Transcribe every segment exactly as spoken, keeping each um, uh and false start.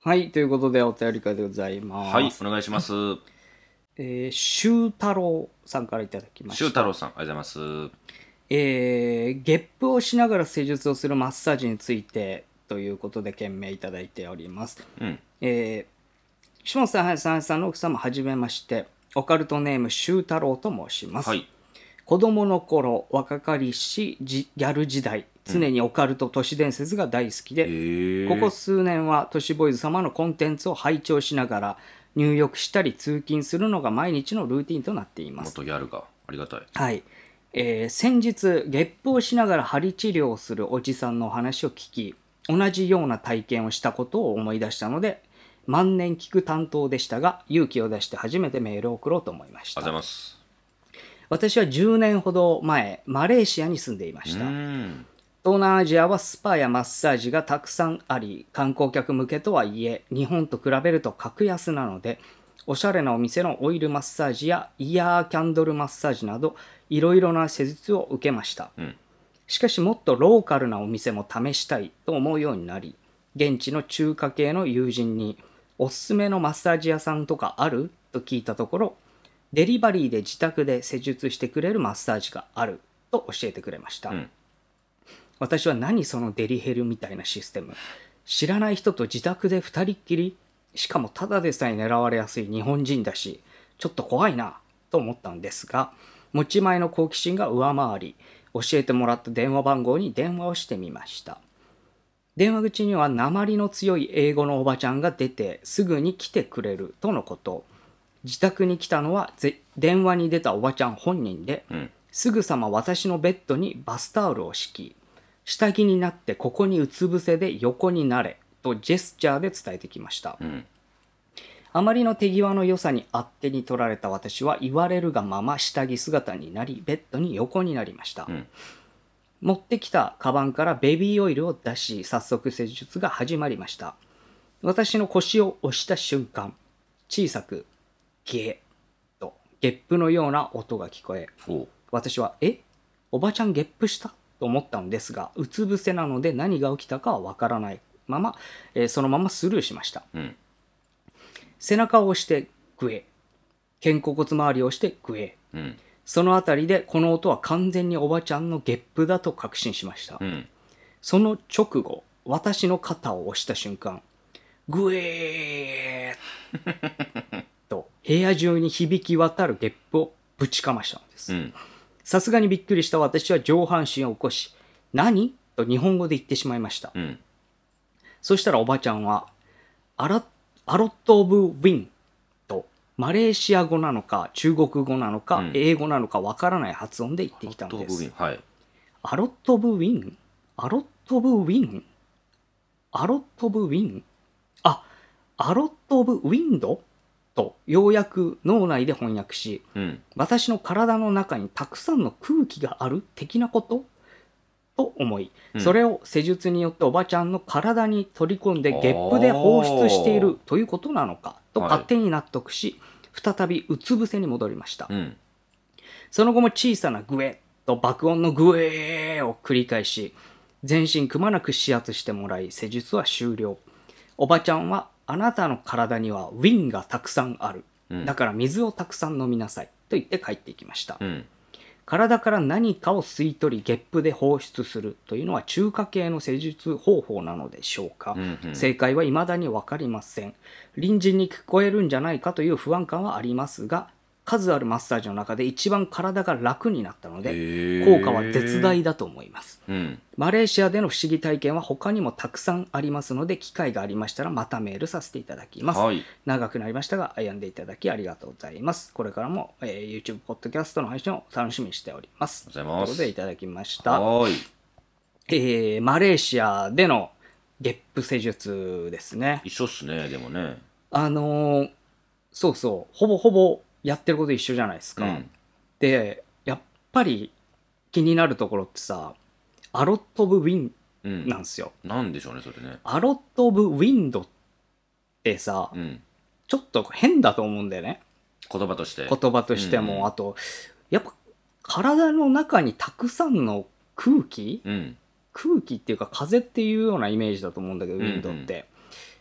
はい、ということでお便り会でございます。 はい、お願いします。 えー、シュー太郎さんからいただきました。 シュー太郎さん、ありがとうございます。 えー、ゲップをしながら施術をするマッサージについてということで件名いただいております。 うん。 えー、岸本さん、林さん、林さんの奥様、はじめまして。オカルトネーム、シュー太郎と申します。 はい。 子供の頃、若かりしギャル時代、常にオカルト都市伝説が大好きで、 へーここ数年は都市ボーイズ様のコンテンツを拝聴しながら入浴したり通勤するのが毎日のルーティンとなっています。 元ギャルがありがたい。 はい。えー先日、ゲップをしながら針治療をするおじさんのお話を聞き、同じような体験をしたことを思い出したので、万年聞く担当でしたが、勇気を出して初めてメールを送ろうと思いました。 ありがとうございます。 私はじゅうねんほど前、マレーシアに住んでいました。 うーん。 東南アジアはスパやマッサージがたくさんあり、観光客向けとはいえ、日本と比べると格安なので、おしゃれなお店のオイルマッサージやイヤーキャンドルマッサージなど、いろいろな施術を受けました。 うん。 しかしもっとローカルなお店も試したいと思うようになり、現地の中華系の友人に、おすすめのマッサージ屋さんとかあると聞いたところ、デリバリーで自宅で施術してくれるマッサージがあると教えてくれました。 うん。 私は何そのデリヘルみたいなシステム。知らない人と自宅で二人っきり、しかもただでさえ狙われやすい日本人だし、ちょっと怖いなと思ったんですが、持ち前の好奇心が上回り、教えてもらった電話番号に電話をしてみました。電話口には訛の強い英語のおばちゃんが出てすぐに来てくれるとのこと。自宅に来たのはぜ電話に出たおばちゃん本人で、 うん。 すぐさま私のベッドにバスタオルを敷き、下着になってここにうつ伏せで横になれとジェスチャーで伝えてきました。 うん。 あまりの手際の良さにあっ手に取られた私は言われるがまま下着姿になり、ベッドに横になりました。 うん。 持ってきたカバンからベビーオイルを出し、早速施術が始まりました。私の腰を押した瞬間、小さくゲーとゲップのような音が聞こえ、 おう。 私はえおばちゃんゲップしたと思ったのですが、うつ伏せなので何が起きたかはわからないまま、えーそのままスルーしました。 うん。 背中を押してグエ、肩甲骨周りを押してグエ、 うん。 そのあたりでこの音は完全におばちゃんのゲップだと確信しました。 うん。 その直後、私の肩を押した瞬間、グエーと部屋中に響き渡るゲップをぶちかましたのです。 うん。 さすがにびっくりした私は上半身を起こし、何と日本語で言ってしまいました。 うん。 そしたらおばちゃんは、アラアロット・オブ・ウィンと、マレーシア語なのか、中国語なのか、 うん英語なのかわからない発音で言ってきたのですトップウィン。。はい。 アロット・オブ・ウィンアロット・オブ・ウィンアロット・オブ・ウィンあ、アロット・オブ・ウィンドと、ようやく脳内で翻訳し、 うん。 私の体の中にたくさんの空気がある的なことと思い、 うんそれを施術によっておばちゃんの体に取り込んでゲップで放出しているということなのかとはい勝手に納得し、再びうつ伏せに戻りました。 うん。 その後も小さなグエッと爆音のグエーを繰り返し、全身くまなく指圧してもらい、施術は終了。おばちゃんは、あなたの体にはウィンがたくさんある。 うんだから水をたくさん飲みなさい。と言って帰っていきました。 うん。 体から何かを吸い取り、ゲップで放出するというのは中華系の施術方法なのでしょうか。 うんうん正解は未だに分かりません。隣人に聞こえるんじゃないかという不安感はありますが、数あるマッサージの中で一番体が楽になったので、 へー効果は絶大だと思います。 うん。 マレーシアでの不思議体験は他にもたくさんありますので、機会がありましたらまたメールさせていただきます。 はい。 長くなりましたが、読んでいただきありがとうございます。これからも、えー YouTube、ポッドキャストの配信を楽しみにしております。 ありがとうございますということでいただきました。 はーい。 えーマレーシアでのゲップ施術ですね。 一緒っすね、でもね。 あのーそうそう、ほぼほぼやってること一緒じゃないですか。 うん。 で、やっぱり気になるところってさ、アロット・オブ・ウィンうん。 なんですよ。 なんでしょうね、それね。 アロット・オブ・ウィンドってさ、 うん。 ちょっと変だと思うんだよね。 言葉として。 言葉としても、 うんあと、やっぱ体の中にたくさんの空気うん。 空気っていうか風っていうようなイメージだと思うんだけど、ウうんうんィンドって。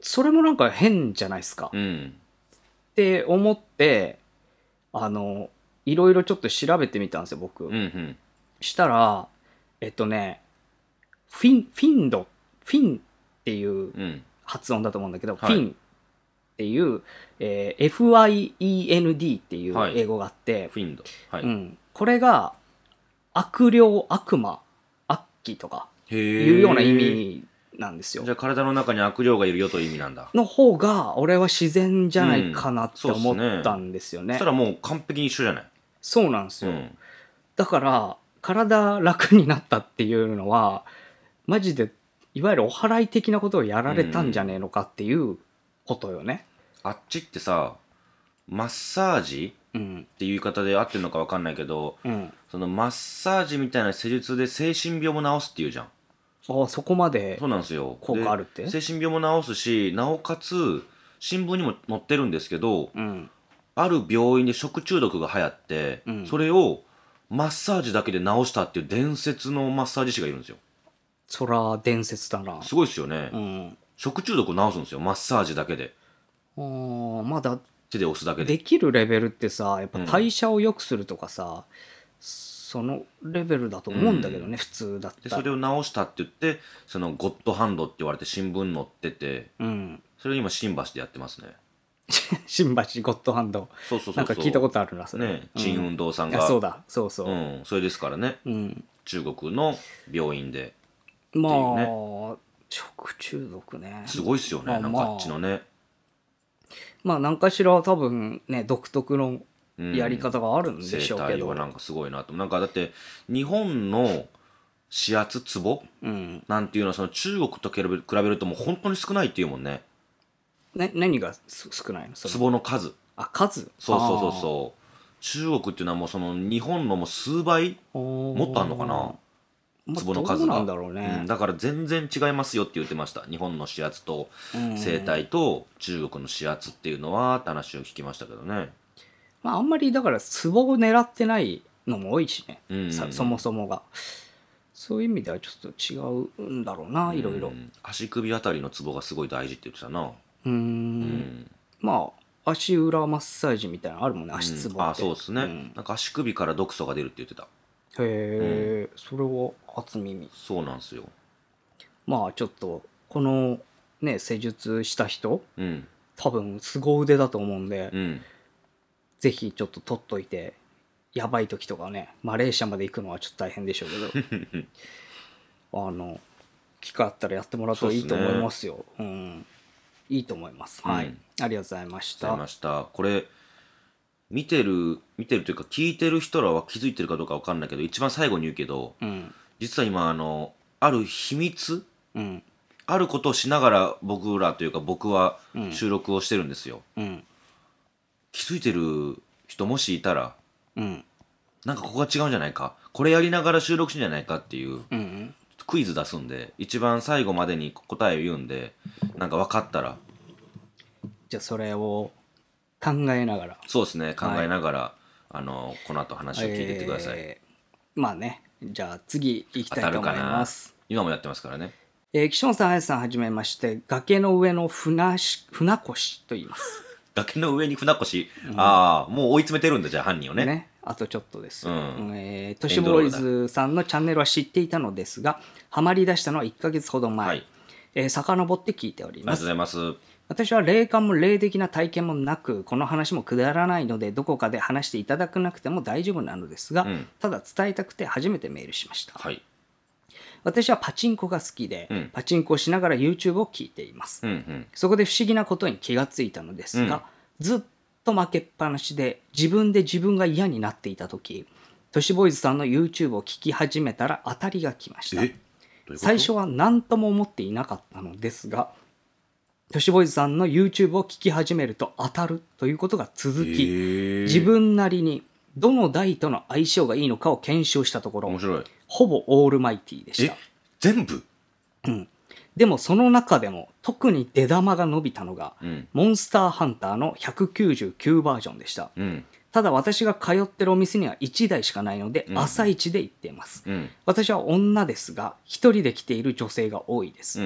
それもなんか変じゃないですか、っうんて思ってあのいろいろちょっと調べてみたんですよ僕、 うんうんしたらえっとねフィンフィンドフィンっていううん発音だと思うんだけど、 はいフィンっていう、えー エフアイイーエヌディー っていうはい英語があって、 フィンドはい、 うん、これが悪霊悪魔悪鬼とかへいうような意え。 味なんですよじゃあ体の中に悪霊がいるよという意味なんだ。 の方が俺は自然じゃないかなってうんそう思っすねったんですよね、 そしたらもう完璧に一緒じゃない。 そうなんですよ、 うんだから体楽になったっていうのはマジでいわゆるお祓い的なことをやられたんじゃねえのかっていうことよね。 あっちってさマッサージうんっていう言い方で合ってるのか分かんないけど、 うんそのマッサージみたいな施術で精神病も治すっていうじゃん。 あそこまでそうなんですよ。 効果あるってで精神病も治すし、なおかつ新聞にも載ってるんですけど、 うんある病院で食中毒が流行って、 うんそれをマッサージだけで治したっていう伝説のマッサージ師がいるんですよ。 そら伝説だな。 すごいですよね、 うん食中毒を治すんですよ、マッサージだけで。 あーまだ手で押すだけで。 できるレベルってさやっぱ代謝を良くするとかさ、そのレベルだと思うんだけどね、普通だったらでそれを治したって言ってそのゴッドハンドって言われて新聞載ってて、 うんそれを今新橋でやってますね。 新橋ゴッドハンドそうそうそうそう、 なんか聞いたことあるなそれね、陳運動さんあが、 そうだそうそう、 うん、それですからね、 うん、 中国の病院で。 まあ、 って食中毒ねすごいっすよね、 まあなんかあっちのね、 まあ何かしら多分ね独特のうんやり方があるんで生しょうけど、 態はなんかすごいなと。なんかだって日本の指圧ツボうん、 なんていうのはその中国と比べる比べるともう本当に少ないっていうもんね、 ね、何がす少ないのそれツボの数。 あ数そうそうそうそう中国っていうのはもうその日本のもう数倍ももっとあんのかな、 まあツボの数が、 どうなんだろうね、 うんだから全然違いますよって言ってました。日本の指圧とうん生態と中国の指圧っていうのはって話を聞きましたけどね。 まあ、あんまりだからツボを狙ってないのも多いしね、 うんさそもそもがそういう意味ではちょっと違うんだろうな、いろいろうん足首あたりのツボがすごい大事って言ってたな。 うーんうんまあ足裏マッサージみたいなのあるもんね、足つぼって、 うんあそうですね、 んなんか足首から毒素が出るって言ってた。 へえ、それは初耳。 そうなんですよ。 まあちょっとこのね施術した人うん多分凄腕だと思うんで、 うんぜひちょっと取っといて、やばい時とかねマレーシアまで行くのはちょっと大変でしょうけどあの機会あったらやってもらうといいと思いますよ。う、ん、いいと思います。はい、 うんありがとうございましたありま。したこれ見てる見てるというか聞いてる人らは気づいてるかどうかわかんないけど、一番最後に言うけど、 うん実は今あのある秘密うんあることをしながら僕らというか僕はうん収録をしてるんですよ、 うん気づいてる人もしいたらうんなんかここが違うんじゃないか、これやりながら収録してんじゃないかっていううんクイズ出すんで、一番最後までに答えを言うんで、なんか分かったらじゃあそれを考えながらそうですね考えながら、あのこの後話を聞いてってください、 えーまあねじゃあ次行きたいと思います。 今もやってますからね。 えー、岸本さん、あやさんはじめまして、崖の上の船し船越と言います。 崖の上に船越、ああもう追い詰めてるんだ、じゃあ犯人をね。 ね、あとちょっとですよ。 うんえー、都市ボーイズさんのチャンネルは知っていたのですが、ハマり出したのはいっかげつほど前、 はいえー、遡って聞いておりますありがとうご。ざいます。 私は霊感も霊的な体験もなく、この話もくだらないので、どこかで話していただかなくても大丈夫なのですが、 うんただ伝えたくて初めてメールしました。 はい。 私はパチンコが好きで、 うんパチンコをしながら YouTube を聞いています。 うんうんそこで不思議なことに気がついたのですが、ずっと負けっぱなしで自分で自分が嫌になっていた時、都市ボーイズさんの YouTube を聞き始めたら当たりが来ましたえ。どういうこと最初は何とも思っていなかったのですが、都市ボーイズさんの YouTube を聞き始めると当たるということが続き、 へー自分なりにどの台との相性がいいのかを検証したところ面、白い。 ほぼオールマイティでしえた。 全部でもその中でも特に出玉が伸びたのが、 うんモンスターハンターのひゃくきゅうじゅうきゅうバージョンでした。 うんただ私が通ってるお店にはいちだいしかないので、 うん朝一で行っています。 うん私は女ですが、一人で来ている女性が多いです。 うん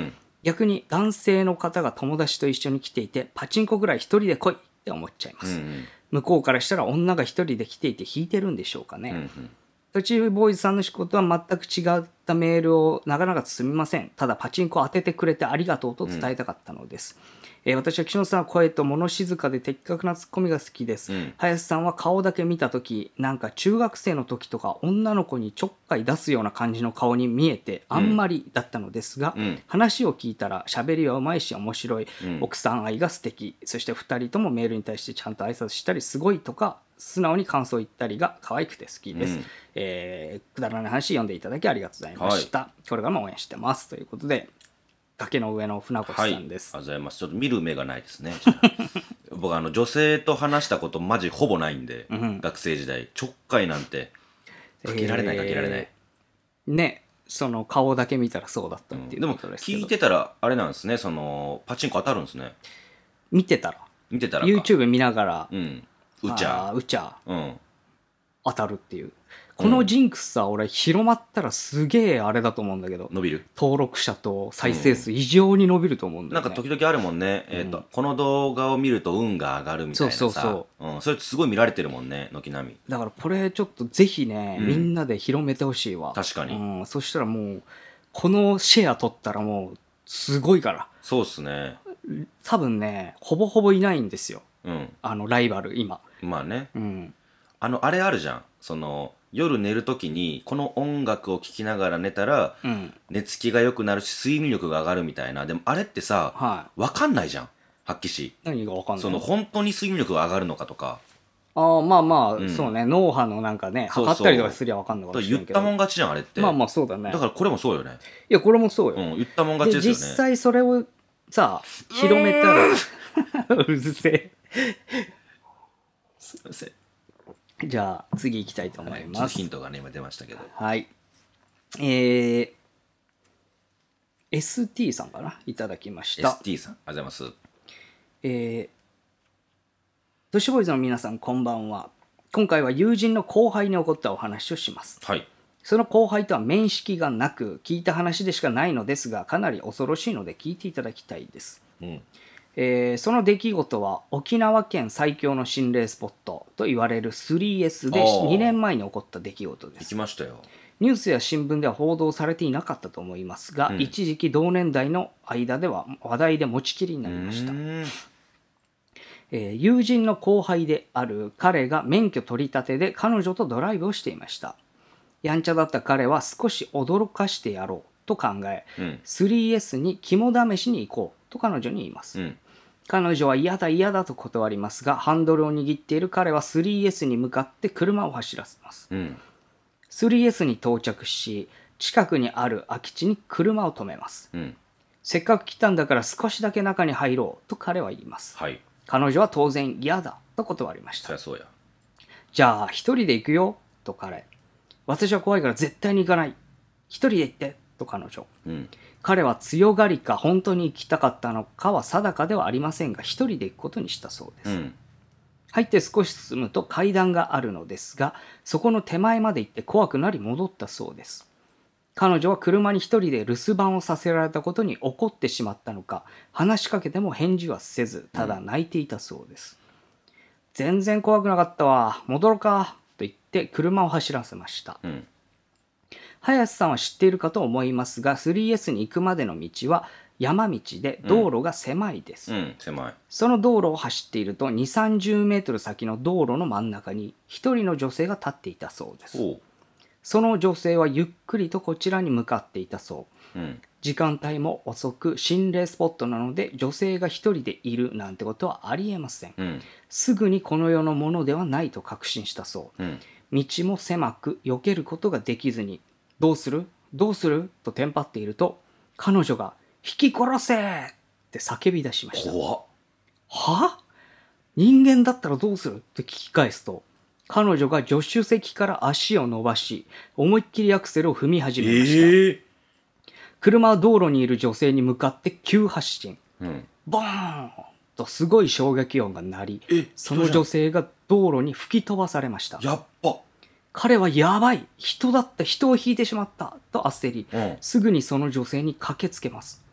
逆に男性の方が友達と一緒に来ていてパチンコぐらい一人で来いって思っちゃいます、 うんうん、 向こうからしたら女が一人で来ていて引いてるんでしょうかね、 うんうん、 途中ボーイズさんの仕事は全く違ったメールをなかなかすみません。ただパチンコを当ててくれてありがとうと伝えたかったのです。うん、えー、私は岸本さんは声と物静かで的確なツッコミが好きです。うん、林さんは顔だけ見たとき、なんか中学生の時とか女の子にちょっかい出すような感じの顔に見えてあんまりだったのですが、うん、話を聞いたら喋りはうまいし面白い、うん、奥さん愛が素敵、そしてふたりともメールに対してちゃんと挨拶したりすごいとか素直に感想を言ったりが可愛くて好きです、うん、えー、くだらない話読んでいただきありがとうございました、はい、これからも応援してますということで崖の上の船越さんです、 はい、ありがとうございます。ちょっと見る目がないですね僕あの女性と話したことマジほぼないんで、うん、学生時代ちょっかいなんてかけられない、えー、かけられないね、その顔だけ見たらそうだったっていうことですけど、 うん、でも聞いてたらあれなんですね、そのパチンコ当たるんですね。 見てたら見てたら YouTube 見ながら、 うん、うちゃうちゃ、 うん、 当たるっていうこのジンクスさ、うん、俺広まったらすげえあれだと思うんだけど、 伸びる登録者と再生数異常に伸びると思うんだよね、 うん、なんか時々あるもんね、えーとうん、この動画を見ると運が上がるみたいなさ、そうそうそう、うん、それすごい見られてるもんね、軒並み。 だからこれちょっとぜひね、うん、みんなで広めてほしいわ。 確かに、 うん、そしたらもうこのシェア取ったらもうすごいから。 そうっすね、 多分ねほぼほぼいないんですよ、 うん、 あのライバル今。 まあね、 うん、 あのあれあるじゃん、その夜寝るときにこの音楽を聴きながら寝たら、うん、寝つきが良くなるし睡眠力が上がるみたいな。でもあれってさ、はい、分かんないじゃん、発揮し。 何が分かんないその本当に睡眠力が上がるのかとか。 ああ、まあまあ、うん、そうね、脳波のなんかね測ったりとかすりゃ分かんないかもしれないけど、 言ったもん勝ちじゃんあれって。 まあまあそうだね。 だからこれもそうよね。 いやこれもそうよ、 うん、言ったもん勝ちですよね。 で実際それをさ広めたらうるせえすいません。 じゃあ次行きたいと思います、はい、 ヒントがね今出ましたけど、 はい、えー、エスティー さんかな、いただきました。 エスティー さん、ありがとうございます。 えー、都市ボーイズの皆さんこんばんは。今回は友人の後輩に起こったお話をします。 はい。 その後輩とは面識がなく聞いた話でしかないのですが、かなり恐ろしいので聞いていただきたいです。うん、えー、その出来事は沖縄県最強の心霊スポットと言われる スリーエス でにねんまえに起こった出来事です。 行きましたよ。 ニュースや新聞では報道されていなかったと思いますが、うん、一時期同年代の間では話題で持ちきりになりました。えー、友人の後輩である彼が免許取り立てで彼女とドライブをしていました。やんちゃだった彼は少し驚かしてやろうと考え、うん、スリーエス に肝試しに行こうと彼女に言います。うん、彼女は嫌だ嫌だと断りますが、ハンドルを握っている彼は スリーエス に向かって車を走らせます。うん、スリーエス に到着し、近くにある空き地に車を止めます。うん、せっかく来たんだから少しだけ中に入ろうと彼は言います。はい、彼女は当然嫌だと断りました。 そりゃそうや。 じゃあ一人で行くよと彼。私は怖いから絶対に行かない。一人で行ってと彼女。うん、彼は強がりか本当に行きたかったのかは定かではありませんが、一人で行くことにしたそうです。うん、入って少し進むと階段があるのですが、そこの手前まで行って怖くなり戻ったそうです。彼女は車に一人で留守番をさせられたことに怒ってしまったのか、話しかけても返事はせず、ただ泣いていたそうです。うん、全然怖くなかったわ、戻ろうかと言って車を走らせました。うん、林さんは知っているかと思いますが、スリーエス に行くまでの道は山道で道路が狭いです。 うんうん、狭い。 その道路を走っているとにじゅう、さんじゅうメートル先の道路の真ん中に一人の女性が立っていたそうです。その女性はゆっくりとこちらに向かっていたそう。うん、時間帯も遅く心霊スポットなので女性が一人でいるなんてことはありえません。うん、すぐにこの世のものではないと確信したそう。うん、道も狭く避けることができずに、どうするどうするとテンパっていると、彼女が引き殺せって叫び出しました。 怖っ。 は？人間だったらどうするって聞き返すと、彼女が助手席から足を伸ばし、思いっきりアクセルを踏み始めました。えー、車は道路にいる女性に向かって急発進。うん、ボーンとすごい衝撃音が鳴り、その女性が道路に吹き飛ばされました。 やっば。 彼はやばい、人だった、人を引いてしまったと焦り、うん、すぐにその女性に駆けつけます。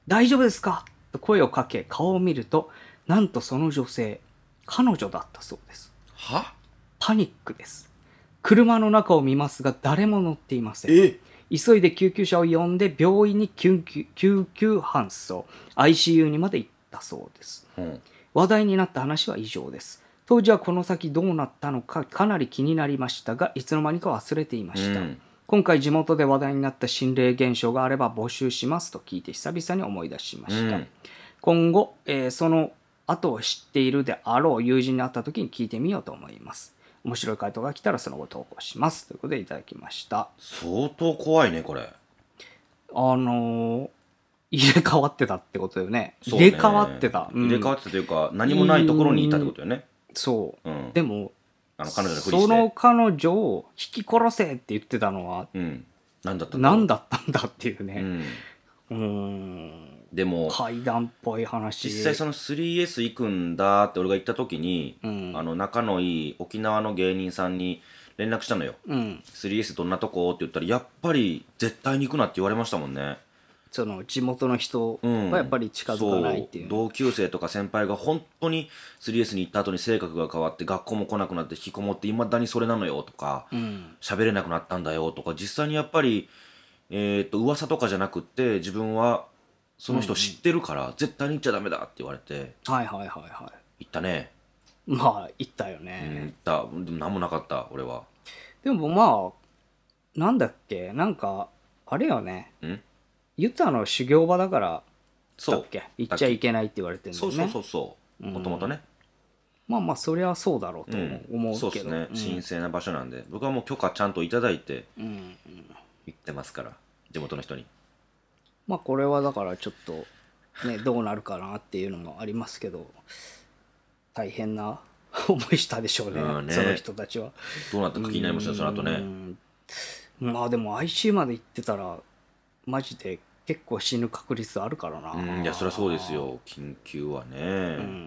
大丈夫ですかと声をかけ顔を見ると、なんとその女性、彼女だったそうです。 は？ パニックです。車の中を見ますが誰も乗っていません。 え急いで救急車を呼んで病院に救急、救急搬送 アイシーユー にまで行ったそうです、 うん、 話題になった話は以上です。当時はこの先どうなったのかかなり気になりましたが、いつの間にか忘れていました、うん、今回地元で話題になった心霊現象があれば募集しますと聞いて久々に思い出しました、うん、今後、えー、その後を知っているであろう友人に会った時に聞いてみようと思います。面白い回答が来たらその後投稿しますということでいただきました。 相当怖いねこれ。 あのー、入れ替わってたってことだよね。入れ替わってた、 うん、入れ替わってたというか何もないところにいたってことよね。 そう、うん、でもあの彼女のふりしてその彼女を引き殺せって言ってたのは、 うん、何だったんだ何だったんだっていうね、 うん、 うーんでも怪談っぽい話。 実際その スリーエス 行くんだって俺が言った時に、うん、あの仲のいい沖縄の芸人さんに連絡したのよ、うん、スリーエス どんなとこって言ったらやっぱり絶対に行くなって言われましたもんね。 その地元の人はやっぱり近づかないっていう、 うん、そう同級生とか先輩が本当に スリーエス に行った後に性格が変わって学校も来なくなって引きこもっていまだにそれなのよとか喋、うん、れなくなったんだよとか、実際にやっぱりえー、っと噂とかじゃなくって自分はその人知ってるから、うん、絶対に行っちゃダメだって言われて、 はいはいはいはい行ったね。 まあ行ったよね、 うん、行った。でも何もなかった俺は。 でもまあなんだっけ、なんかあれよね、んユタの修行場だからだっけ行っちゃいけないって言われてるんだよね。 そうそうそうそうもともとね。 まあまあそりゃそうだろうと思う、うん、思うけどそうですね、うん、神聖な場所なんで僕はもう許可ちゃんといただいて行ってますから、地元の人に。 まあこれはだからちょっとねどうなるかなっていうのもありますけど、大変な思いしたでしょう ね, ねその人たちは。 どうなったか気になりますよその後ね。 まあでも アイシーユー まで行ってたらマジで結構死ぬ確率あるからな。 うんいやそりゃそうですよ、緊急はね、うん、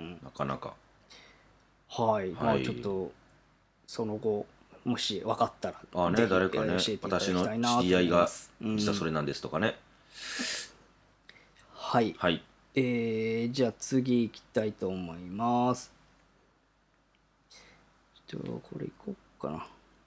なかなか。 はい、はい、まあちょっとその後もし分かったらあね誰かね私の知り合いが実はそれなんですとかね、うん、 はい、 はい、 えー、じゃあ次行きたいと思います。ちょっとこれいこうかな。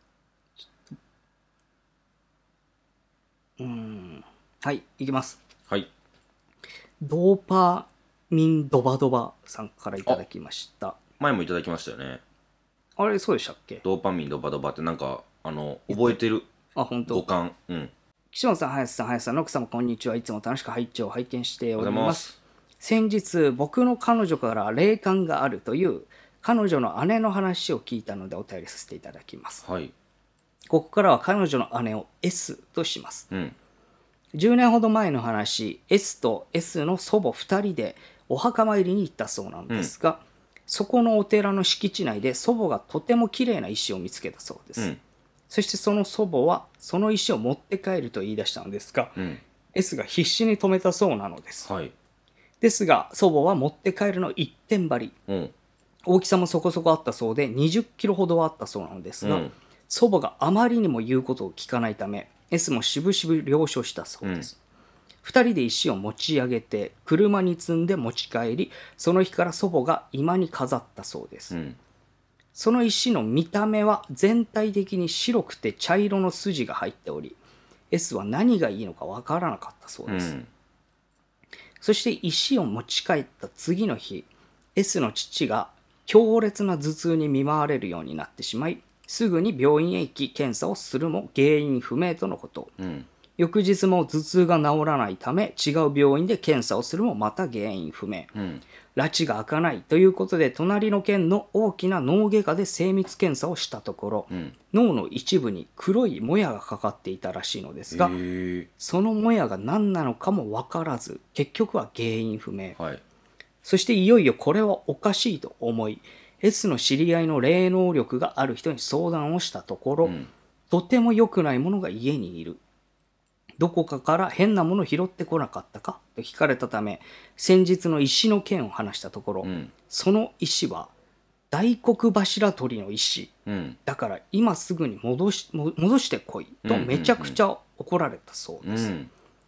うんはい行きます。 はい、 ドーパミンドバドバさんからいただきました。 前もいただきましたよね。 あれそうでしたっけ。 ドーパミンドバドバってなんかあの覚えてる。 あ本当。 五感。うん。 岸本さん、林さん、林さんの奥様こんにちは。いつも楽しく拝聴拝見しております。先日僕の彼女から霊感があるという彼女の姉の話を聞いたのでお便りさせていただきます。 はい。 ここからは彼女の姉を S とします。 うん。 じゅうねんほど前の話、 S と S の祖母ふたりでお墓参りに行ったそうなんですが、うん、そこのお寺の敷地内で祖母がとても綺麗な石を見つけたそうです、うん、そしてその祖母はその石を持って帰ると言い出したのですが、うん、S が必死に止めたそうなのです、はい、ですが祖母は持って帰るの一点張り、うん、大きさもそこそこあったそうでにじゅっキロほどはあったそうなのですが、うん、祖母があまりにも言うことを聞かないためS もしぶしぶ了承したそうです、うん、ふたりで石を持ち上げて車に積んで持ち帰り、その日から祖母が居間に飾ったそうです、うん、その石の見た目は全体的に白くて茶色の筋が入っており S は何がいいのかわからなかったそうです、うん、そして石を持ち帰った次の日 S の父が強烈な頭痛に見舞われるようになってしまい、すぐに病院へ行き検査をするも原因不明とのこと、うん、翌日も頭痛が治らないため違う病院で検査をするもまた原因不明、うん、拉致が開かないということで隣の県の大きな脳外科で精密検査をしたところ、うん、脳の一部に黒いもやがかかっていたらしいのですが、そのもやが何なのかも分からず結局は原因不明、はい、そしていよいよこれはおかしいと思いS の知り合いの霊能力がある人に相談をしたところ、うん、とても良くないものが家にいる。どこかから変なものを拾ってこなかったかと聞かれたため、先日の石の件を話したところ、うん、その石は大黒柱取りの石、うん、だから今すぐに戻し、戻してこいとめちゃくちゃ怒られたそうです。うんうんうん、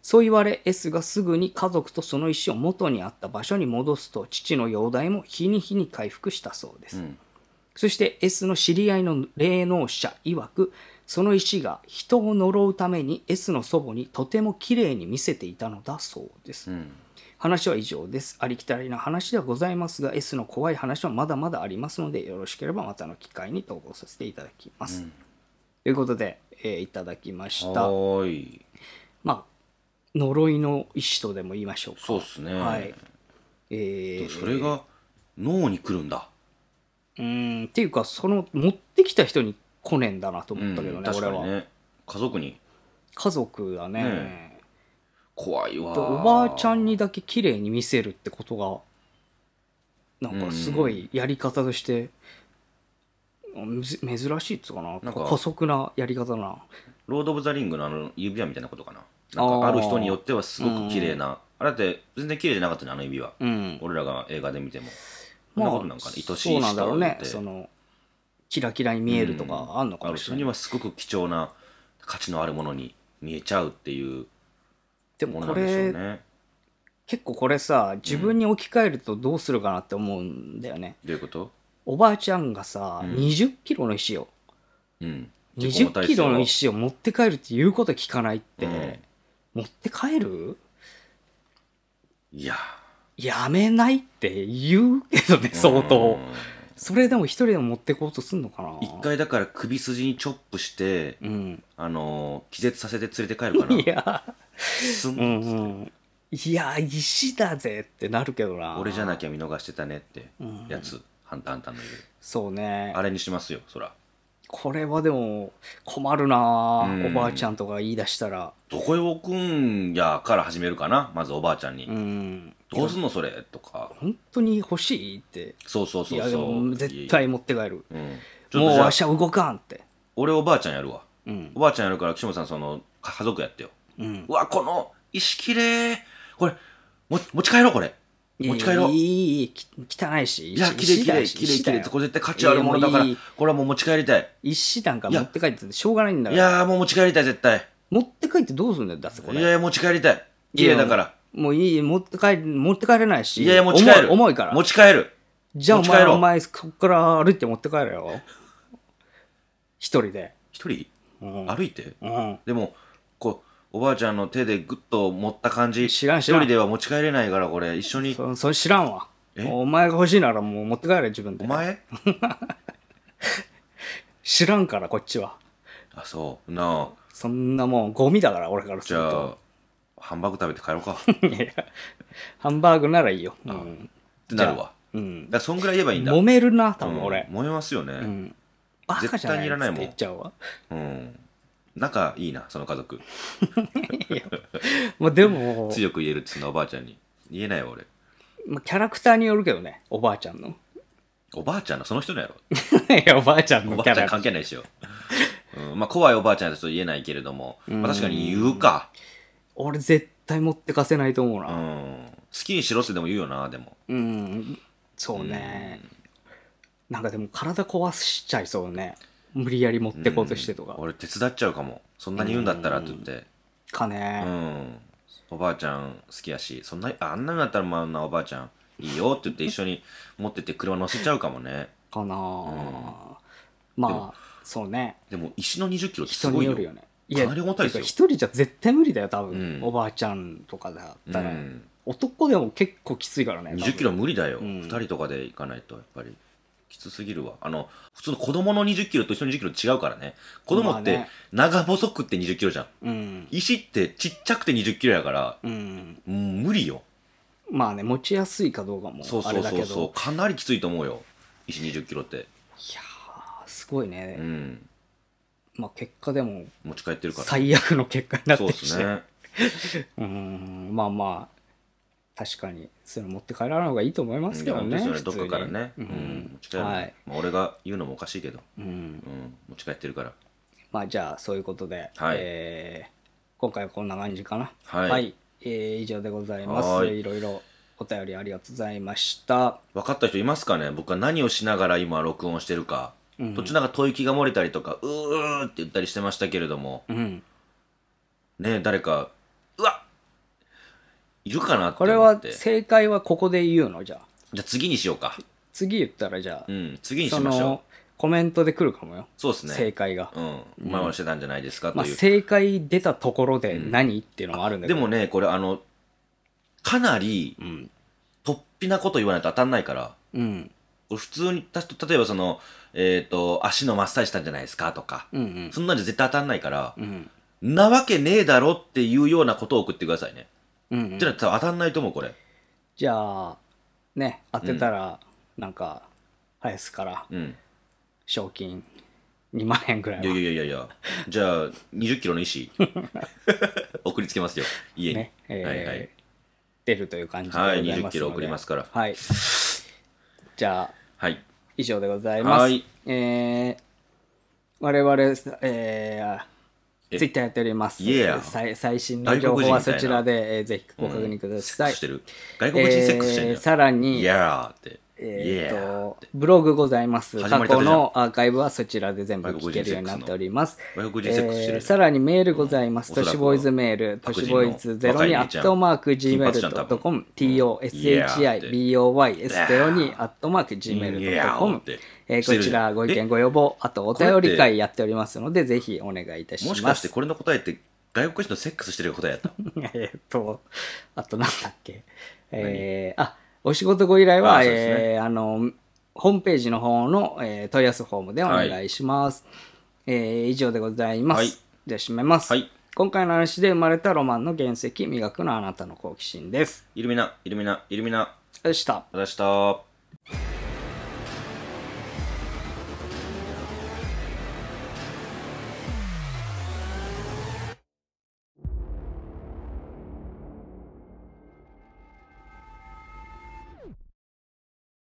そう言われ S がすぐに家族とその石を元にあった場所に戻すと、父の容体も日に日に回復したそうです。うん、そして S の知り合いの霊能者曰く、その石が人を呪うために S の祖母にとても綺麗に見せていたのだそうです。うん、話は以上です。ありきたりな話ではございますが、 S の怖い話はまだまだありますので、よろしければまたの機会に投稿させていただきます。うん、ということで、えー、いただきました。 はい。 まあ呪いの石とでも言いましょうか。 そうですね。 はい。えー、 それが脳に来るんだ。 うーんっていうか、その持ってきた人に来ねえんだなと思ったけどね、うん、 確かにね、 俺は。 家族に。 家族だね。ね、 怖いわ。 おばあちゃんにだけ綺麗に見せるってことがなんかすごいやり方として、うん、珍しいっつうかな、なんか姑息なやり方だな。 ロード・オブ・ザ・リングのあの指輪みたいなことかな。なんかある人によってはすごく綺麗な、うん、あれだって全然綺麗じゃなかったね、あの指輪、うん、俺らが映画で見てもそんなことなんかね、愛しい人そうなんだろうね、そのキラキラに見えるとかあんのかもしれない、うん、ある人にはすごく貴重な価値のあるものに見えちゃうっていうものなんでしょうね。でもこれ結構これさ、自分に置き換えるとどうするかなって思うんだよね、 うん、どういうこと？ おばあちゃんがさ、うん、にじゅっキロの石を、うん、にじゅっキロの石を持って帰るって言うこと聞かないって、うん、持って帰る？ いややめないって言うけどね、相当。それでも一人でも持ってこうとすんのかな。 一回だから首筋にチョップして、うん、あの気絶させて連れて帰るかな。 いやすん、うんうん、いや石だぜってなるけどな。 俺じゃなきゃ見逃してたねってやつ、うん、ハンターハンターのいる。 そうね、 あれにしますよ、そら。 これはでも困るな、うん、おばあちゃんとか言い出したらどこへ置くんやから始めるかな、まずおばあちゃんに、うん、どうすんのそれとか、 本当に欲しいって。 そうそうそうそう、いやでも絶対持って帰る、うん、ちょっともう明日動かんって。 俺おばあちゃんやるわ、うん、おばあちゃんやるから岸本さんその家族やってよ、うん、うわこの石きれい、これも持ち帰ろう、これ持ち帰ろう。 いい汚いし。 いや、きれいきれいきれいきれい。これ絶対価値あるものだから、これはもう持ち帰りたい。 石なんか持って帰ってしょうがないんだから。いやーもう持ち帰りたい、絶対。 持って帰ってどうすんだよ、だってこれ。 いやいや、持ち帰りたい。きれいだから。 もういい、持って帰、持って帰れないし。 いやいや、持ち帰る。 重いから。 持ち帰る。 じゃあお前、お前、こっから歩いて持って帰るよ。一人で。 一人、うん、歩いて、うん、でも、こう、おばあちゃんの手でグッと持った感じ、知らん知らん、一人では持ち帰れないから、これ一緒に。 そ、それ知らんわ。お前が欲しいならもう持って帰れ、自分で。 お前知らんから、こっちは。 あ、そうなあ。 そんなもんゴミだから、俺からすると。じゃあハンバーグ食べて帰ろうか。 いやハンバーグならいいよ、うん、 ってなるわ。うん、だからそんぐらい言えばいいんだ。 揉めるな、多分俺、 うん、揉めますよね、うん、 バカじゃないって言っちゃうわ。 うん、仲いいな、その家族。 まあでも強く言えるってそのおばあちゃんに言えないよ俺。 まあ、キャラクターによるけどね、おばあちゃんの。 おばあちゃんのその人のやろ。 いや、おばあちゃんのキャラ。おばあちゃん関係ないでしょ。うん、まあ怖いおばあちゃんだと言えないけれども、まあ、確かに言うか。 俺絶対持ってかせないと思うな。 うん、好きにしろってでも言うよな、でも。 うん、そうね。なんかでも体壊しちゃいそうね。無理やり持ってこうとしてとか。 俺手伝っちゃうかも。そんなに言うんだったらって言って。 かね。 うん。おばあちゃん好きやし、そんなあんなのだったらまああんなおばあちゃんいいよって言って一緒に持ってって車乗せちゃうかもね。 かな、うん、まあそうね。 でも石のにじゅっキロってすごいよ。 人によるよね。 いやかなり重たいですよ。 一人じゃ絶対無理だよ多分、うん、おばあちゃんとかだったら、うん、男でも結構きついからね。 にじゅっキロ無理だよ、うん、ふたりとかで行かないとやっぱりきつすぎるわ。あの普通の子供のにじゅっキロと一緒のにじゅっキロ違うからね。子供って長細くってにじゅっキロじゃん、うん、石ってちっちゃくてにじゅっキロやから、うん、もう無理よ。 まあね、持ちやすいかどうかもあれだけど、そうそうそうそう、 かなりきついと思うよ石にじゅっキロって。いやーすごいね、うん、まあ結果でも持ち帰ってるから最悪の結果になってきて、そうですね。 うんまあまあ確かにそういうの持って帰らない方がいいと思いますけどね。 それどっかからね、うんうん、持ち帰る、はい、まあ、俺が言うのもおかしいけど、うんうん、持ち帰ってるから。 まあじゃあそういうことで、はい、えー、今回はこんな感じかな。 はい、 はい、えー、以上でございます。いろいろお便りありがとうございました。 分かった人いますかね。僕は何をしながら今録音してるか、うん、途中なんか吐息が漏れたりとかうーって言ったりしてましたけれども、うん、ねえ誰かうわっいるかなってこれは思って。 正解はここで言うの？じゃあじゃあ次にしようか。 次言ったらじゃあ、 うん、次にしましょう。 そのコメントで来るかもよ。 そうですね。 正解が。 うん。前もしてたんじゃないですかという。 まあ、正解出たところで何、うん、っていうのもあるんだけど。 でもね、これあの、かなり、突飛なこと言わないと当たんないから、うん、これ普通に、例えばその、えっ、ー、と、足のマッサージしたんじゃないですかとか、うんうん、そんなんじゃ絶対当たんないから、うん、なわけねえだろっていうようなことを送ってくださいね。うんうん、ってのは当たんないと思う、これ。 じゃあ、ね、当てたら、なんか、林から、うん賞金にまんえんぐらいは。 いやいやいやいや、じゃあにじゅっキロの石送りつけますよ、家に。ねえー、 はいはい。出るという感じでございますので。 はい、にじゅっキロ送りますから。 はい。じゃあ、 はい、 以上でございます。はい。えー、我々、えー、ツイッターやっております。最, 最新の情報はそちらで、えー、ぜひご確認ください。うん、 してる外国人セックスしてる、えー、 さらに、 いやーって。 えー、とブログございます。過去のアーカイブはそちらで全部聞けるようになっております。えー、さらにメールございます。都市ボーイズメール、都市ボーイズゼロにアットマーク ジーメールドットコム、トシボイエスゼロにアットマーク ジーメールドットコム、えー、こちらご意見ご要望、あとお便り会やっておりますので、ぜひお願いいたします。 もしかしてこれの答えって外国人とセックスしてる答えやったえっと、あとなんだっけ。えー、あ、お仕事ご依頼は、あ、ねえー、あの、ホームページの方の、えー、問い合わせフォームでお願いします。はい、えー、以上でございます。はい、じゃあ締めます、はい。今回の話で生まれたロマンの原石、磨くのあなたの好奇心です。 イルミナ、イルミナ、イルミナ。 でした。 でした。